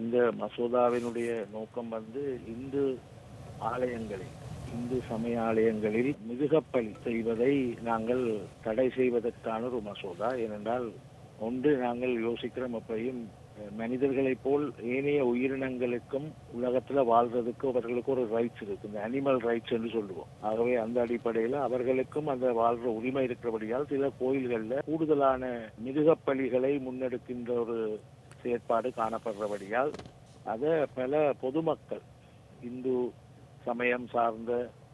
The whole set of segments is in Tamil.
இந்த மசோதாவினுடைய நோக்கம் இந்து ஆலயங்களில், இந்து சமய ஆலயங்களில் மிருகப்பலி செய்வதை நாங்கள் தடை செய்வதற்கான ஒரு மசோதா. ஏனென்றால் ஒன்று, நாங்கள் யோசிக்கிறோம் எப்பையும் மனிதர்களைப் போல் ஏனைய உயிரினங்களுக்கும் உலகத்துல வாழ்றதுக்கு அவர்களுக்கு ஒரு ரைட்ஸ் இருக்கு, இந்த அனிமல் ரைட்ஸ் என்று சொல்லுவோம். ஆகவே அந்த அடிப்படையில் அவர்களுக்கும் அந்த வாழ்ற உரிமை இருக்கிறபடியால் சில கோயில்கள்ல கூடுதலான மிருகப்பலிகளை முன்னெடுக்கின்ற ஒரு செயற்பாடு காணப்படுறபடியால் அதை பல பொதுமக்கள், இந்து சமயம் சார்ந்த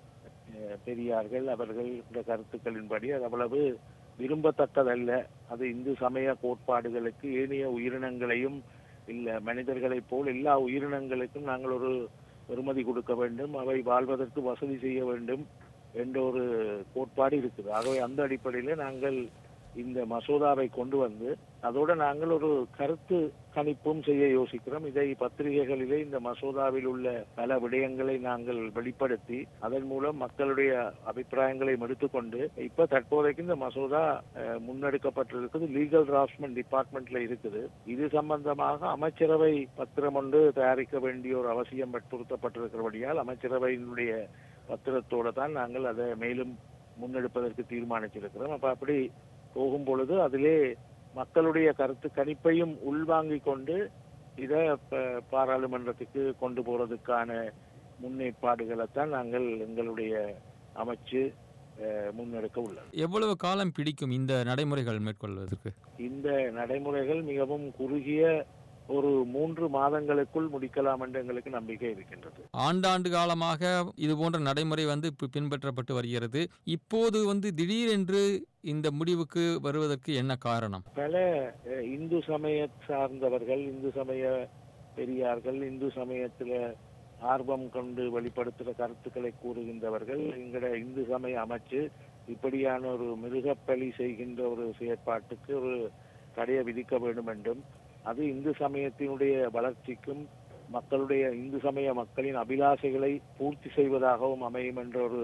பெரியார்கள் அவர்கள் இந்த கருத்துக்களின்படி அது அவ்வளவு விரும்பத்தக்கதல்ல. அது இந்து சமய கோட்பாடுகளுக்கு ஏனைய உயிரினங்களையும் இல்ல மனிதர்களைப் போல் எல்லா உயிரினங்களுக்கும் நாங்கள் ஒரு பெறுமதி கொடுக்க வேண்டும், அவை வாழ்வதற்கு வசதி செய்ய வேண்டும் என்ற ஒரு கோட்பாடு இருக்குது. ஆகவே அந்த அடிப்படையில் நாங்கள் இந்த மசோதாவை கொண்டு வந்து அதோட நாங்கள் ஒரு கருத்து கணிப்பும் செய்ய யோசிக்கிறோம். இதை பத்திரிகைகளிலே இந்த மசோதாவில் உள்ள பல விடயங்களை நாங்கள் வெளிப்படுத்தி அதன் மூலம் மக்களுடைய அபிப்பிராயங்களை எடுத்துக்கொண்டு இப்ப தற்போதைக்கு இந்த மசோதா முன்னெடுக்கப்பட்டிருக்குது, லீகல் டிராஃப்ட்மெண்ட் டிபார்ட்மெண்ட்ல இருக்குது. இது சம்பந்தமாக அமைச்சரவை பத்திரம் ஒன்று தயாரிக்க வேண்டிய ஒரு அவசியம் வற்புறுத்தப்பட்டிருக்கிறபடியால் அமைச்சரவையினுடைய பத்திரத்தோடு தான் நாங்கள் அதை மேலும் முன்னெடுப்பதற்கு தீர்மானிச்சிருக்கிறோம். அப்ப அப்படி போகும் பொழுது அதிலே மக்களுடைய கருத்து கணிப்பையும் உள்வாங்கிக் கொண்டு இதை பாராளுமன்றத்துக்கு கொண்டு போறதுக்கான முன்னேற்பாடுகளைத்தான் நாங்கள் எங்களுடைய அமைச்சு முன்னெடுக்க உள்ளது. எவ்வளவு காலம் பிடிக்கும் இந்த நடைமுறைகள் மேற்கொள்வதற்கு? இந்த நடைமுறைகள் மிகவும் குறுகிய ஒரு 3 மாதங்களுக்குள் முடிக்கலாம் என்று எங்களுக்கு நம்பிக்கை இருக்கின்றது. ஆண்டாண்டு காலமாக இது போன்ற நடைமுறை பின்பற்றப்பட்டு வருகிறது. இப்போது திடீரென்று இந்த முடிவுக்கு வருவதற்கு என்ன காரணம்? பல இந்து சமய சார்ந்தவர்கள், இந்து சமய பெரியார்கள், இந்து சமயத்துல ஆர்வம் கொண்டு வெளிப்படுத்துகிற கருத்துக்களை கூறுகின்றவர்கள் எங்கட இந்து சமய அமைச்சு இப்படியான ஒரு மிருகப்பலி செய்கின்ற ஒரு செயற்பாட்டுக்கு ஒரு தடையை விதிக்க வேண்டும் என்றும், அது இந்து சமயத்தினுடைய வளர்ச்சிக்கும் மக்களுடைய இந்து சமய மக்களின் அபிலாஷைகளை பூர்த்தி செய்வதாகவும் அமையும் என்ற ஒரு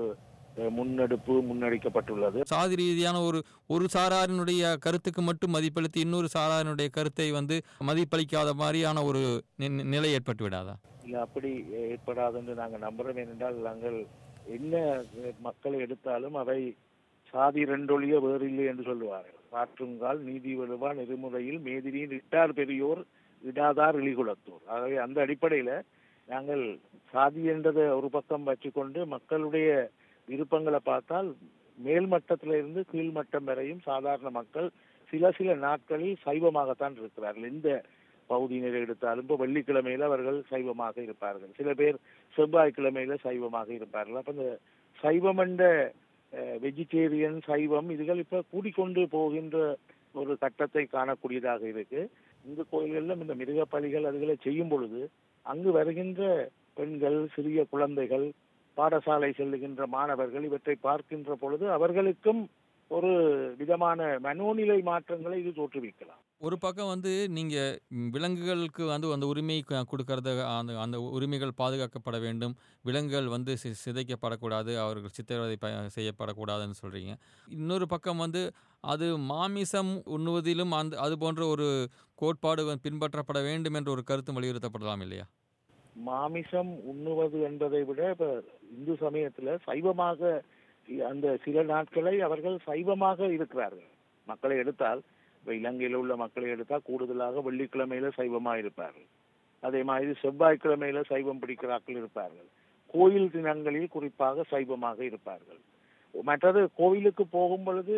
முன்னெடுக்கப்பட்டுள்ளது. சாதி ரீதியான ஒரு சாராரினுடைய கருத்துக்கு மட்டும் மதிப்பளித்து இன்னொரு சாராரினுடைய கருத்தை மதிப்பளிக்காத மாதிரியான ஒரு நிலை ஏற்பட்டு விடாதா? இல்ல, அப்படி ஏற்படாது என்று நாங்கள் நம்புறோம். ஏனென்றால் நாங்கள் என்ன மக்களை எடுத்தாலும் அவை சாதி ரெண்டொழிய வேறில்லை என்று சொல்லுவார்கள். காற்றுங்கால் நீதி வலுவா நெறிமுறையில் மேதிரியின் இட்டார் பெரியோர் இடாதார் இழிகுலத்தோர். ஆகவே அந்த அடிப்படையில நாங்கள் சாதி என்றதை ஒரு பக்கம் வச்சுக்கொண்டு மக்களுடைய விருப்பங்களை பார்த்தால் மேல்மட்டத்தில இருந்து கீழ்மட்டம் வரையும் சாதாரண மக்கள் சில நாட்களில் சைவமாகத்தான் இருக்கிறார்கள். எந்த பகுதியினரை எடுத்தாலும் இப்போ வெள்ளிக்கிழமையில அவர்கள் சைவமாக இருப்பார்கள், சில பேர் செவ்வாய்க்கிழமையில சைவமாக இருப்பார்கள். அப்ப இந்த சைவம் என்ற வெஜிடேரியன் சைவம் இதுகள் இப்ப கூடிக்கொண்டு போகின்ற ஒரு கட்டத்தை காணக்கூடியதாக இருக்கு. இந்த கோயில்களிலும் இந்த மிருக பலிகள் அதுகளை செய்யும் பொழுது அங்கு வருகின்ற பெண்கள், சிறிய குழந்தைகள், பாடசாலை செல்லுகின்ற மாணவர்கள் இவற்றை பார்க்கின்ற பொழுது அவர்களுக்கும் ஒரு விதமான மனோநிலை மாற்றங்களை இது தோற்றுவிக்கலாம். ஒரு பக்கம் நீங்க விலங்குகளுக்கு அந்த உரிமை கொடுக்கறத அந்த உரிமைகள் பாதுகாக்கப்பட வேண்டும், விலங்குகள் சிதைக்கப்படக்கூடாது, அவர்கள் சித்திரவதை செய்யப்படக்கூடாதுன்னு சொல்றீங்க. இன்னொரு பக்கம் அது மாமிசம் உண்ணுவதிலும் அது போன்ற ஒரு கோட்பாடு பின்பற்றப்பட வேண்டும் என்ற ஒரு கருத்து வலியுறுத்தப்படலாம் இல்லையா? மாமிசம் உண்ணுவது என்பதை விட இப்ப இந்து சமயத்துல சைவமாக அந்த சில நாட்களை அவர்கள் சைவமாக இருக்கிறார்கள். மக்களை எடுத்தால் இப்ப இலங்கையில் உள்ள மக்களை எடுத்தால் கூடுதலாக வெள்ளிக்கிழமையில சைவமா இருப்பார்கள், அதே மாதிரி செவ்வாய்க்கிழமையில சைவம் பிடிக்கிறார்கள் இருப்பார்கள், கோயில் தினங்களில் குறிப்பாக சைவமாக இருப்பார்கள். மற்றது கோவிலுக்கு போகும் பொழுது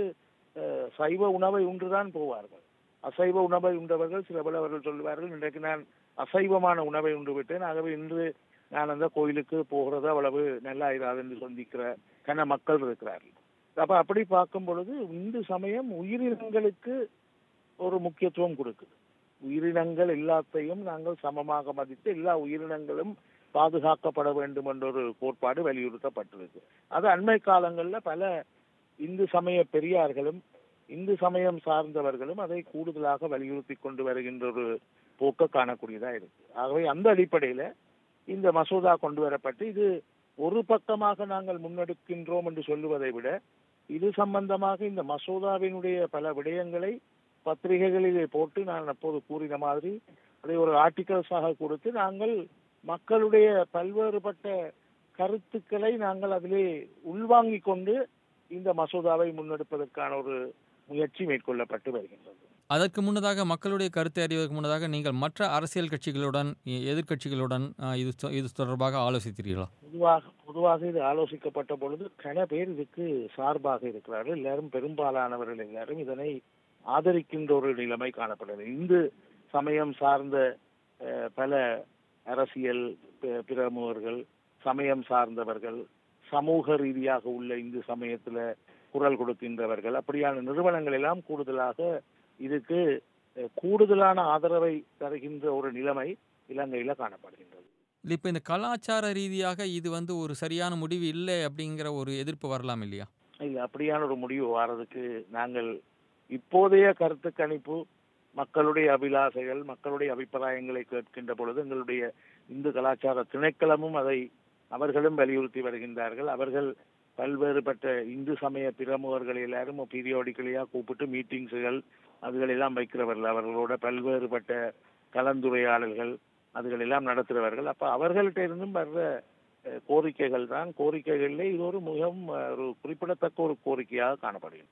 சைவ உணவை உண்டுதான் போவார்கள். அசைவ உணவை உண்டவர்கள் சில பேர் அவர்கள் சொல்லுவார்கள், இன்றைக்கு நான் அசைவமான உணவை உண்டு விட்டேன், ஆகவே இன்று நான் அந்த கோயிலுக்கு போகிறது அவ்வளவு நல்லா இராது என்று சொல்லிக்கிற கன மக்கள் இருக்கிறார்கள். அப்ப அப்படி பார்க்கும் பொழுது இந்து சமயம் உயிரினங்களுக்கு ஒரு முக்கியத்துவம் கொடுக்குது. உயிரினங்கள் எல்லாத்தையும் நாங்கள் சமமாக மதித்து எல்லா உயிரினங்களும் பாதுகாக்கப்பட வேண்டும் என்ற ஒரு கோட்பாடு வலியுறுத்தப்பட்டிருக்கு. அது அண்மை காலங்கள்ல பல இந்து சமய பெரியார்களும் இந்து சமயம் சார்ந்தவர்களும் அதை கூடுதலாக வலியுறுத்தி கொண்டு வருகின்ற ஒரு போக்க காணக்கூடியதா இருக்கு. ஆகவே அந்த அடிப்படையில இந்த மசோதா கொண்டு வரப்பட்டு இது ஒரு பக்கமாக நாங்கள் முன்னெடுக்கின்றோம் என்று சொல்லுவதை விட இது சம்பந்தமாக இந்த மசோதாவினுடைய பல விடயங்களை பத்திரிகைகளிலே போட்டு நான் அப்போது கூறின மாதிரி அதை ஒரு ஆர்டிகல்ஸாக கொடுத்து நாங்கள் மக்களுடைய பல்வேறுபட்ட கருத்துக்களை நாங்கள் அதிலே உள்வாங்கிக் கொண்டு இந்த மசோதாவை முன்னெடுப்பதற்கான ஒரு முயற்சி மேற்கொள்ளப்பட்டு வருகின்றது. அதற்கு முன்னதாக மக்களுடைய கருத்தை அறிவதற்கு முன்னதாக நீங்கள் மற்ற அரசியல் கட்சிகளுடன் எதிர்க்கட்சிகளுடன் இது தொடர்பாக ஆலோசித்தீர்களா? பொதுவாக இது ஆலோசிக்கப்பட்ட பொழுது பல பேர் இதுக்கு சார்பாக இருக்கிறார்கள். எல்லாரும் பெரும்பாலானவர்கள் எல்லாரும் இதனை ஆதரிக்கின்ற ஒரு நிலைமை காணப்படுகிறது. இந்து சமயம் சார்ந்த பல அரசியல் பிரமுகர்கள், சமயம் சார்ந்தவர்கள், சமூக ரீதியாக உள்ள இந்து சமயத்துல குரல் கொடுக்கின்றவர்கள், அப்படியான நிறுவனங்கள் எல்லாம் கூடுதலாக இதுக்கு கூடுதலான ஆதரவை தருகின்ற ஒரு நிலைமை இலங்கையில காணப்படுகின்றது. இப்ப இந்த கலாச்சார ரீதியாக இது ஒரு சரியான முடிவு இல்லை அப்படிங்கிற ஒரு எதிர்ப்பு வரலாம் இல்லையா? இல்ல, அப்படியான ஒரு முடிவு வாரதுக்கு நாங்கள் இப்போதைய கருத்து கணிப்பு, மக்களுடைய அபிலாசைகள், மக்களுடைய அபிப்பிராயங்களை கேட்கின்ற பொழுது எங்களுடைய இந்து கலாச்சார திணைக்களமும் அதை அவர்களும் வலியுறுத்தி வருகின்றார்கள். அவர்கள் பல்வேறுபட்ட இந்து சமய பிரமுகர்கள் எல்லாரும் பீரியாடிக்கலியாக கூப்பிட்டு மீட்டிங்ஸுகள் அதுகளெல்லாம் வைக்கிறவர்கள், அவர்களோட பல்வேறுபட்ட கலந்துரையாடல்கள் அதுகளெல்லாம் நடத்துகிறவர்கள். அப்ப அவர்கள்ட்ட இருந்தும் வர்ற கோரிக்கைகள் தான் கோரிக்கைகளிலே இது ஒரு மிகவும் ஒரு குறிப்பிடத்தக்க ஒரு கோரிக்கையாக காணப்படுகிறது.